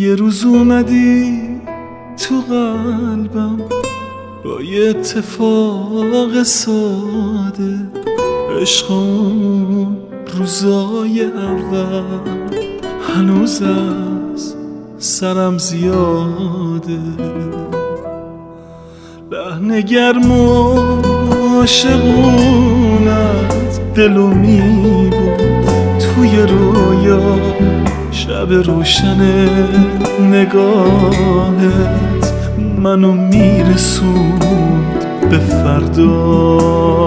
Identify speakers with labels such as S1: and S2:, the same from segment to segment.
S1: یه روز اومدی تو قلبم با یه اتفاق ساده، عشق اون روزای اول هنوز از سرم زیاده. لحن گرم و عاشقونت دلو میبود توی رویا، شب روشن نگاهت منو میرسوند به فردا.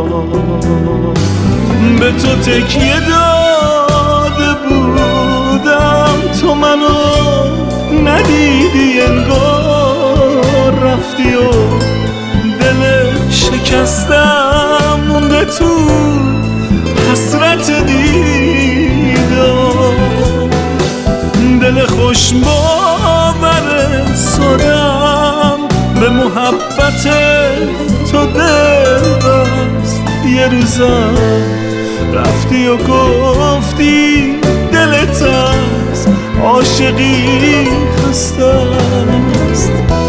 S1: به تو تکیه داده بودم، تو منو ندیدی، انگار رفتی و دل شکستم مونده تو حسرت دیدار. دل خوش باور سادم به محبت تو دل بست. یه روزم رفتی و گفتی دلت از عاشقی خسته است.